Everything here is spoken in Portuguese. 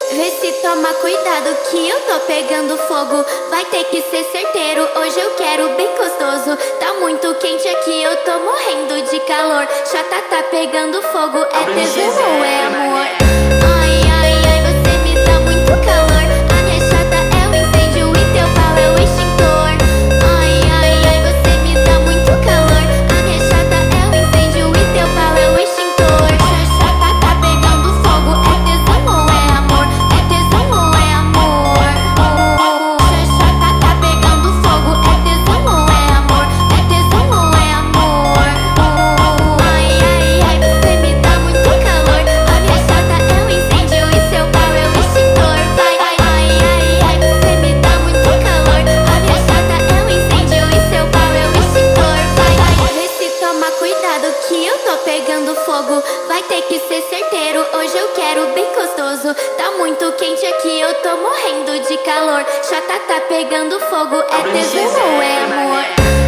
Vê se toma cuidado que eu tô pegando fogo. Vai ter que ser certeiro, hoje eu quero bem gostoso. Tá muito quente aqui, eu tô morrendo de calor. Chata tá pegando fogo, é tesão ou é amor? Ai, ai, ai, você me dá muito calor. A minha chata é o incêndio e teu pau é o extintor. Ai, ai, ai, você me dá muito calor. A minha chata é o incêndio e teu pau é o extintor. Chata tá pegando fogo, é tesão ou é amor? É tesão ou é amor? Chata tá pegando fogo, é tesão ou é amor? É tesão ou é amor? Ai, ai, ai, você me dá muito calor. A minha chata é um incêndio e seu pau é o extintor. Vai, ai, ai, ai, ai, você me dá muito calor. A minha chata é um incêndio e seu pau é o extintor. Vai, vai, vê se toma cuidado que eu tô pegando fogo. Vai ter que ser certeiro, hoje eu quero bem gostoso. Tá muito quente aqui, eu tô morrendo de calor. Chata tá pegando fogo, é tesão ou é amor?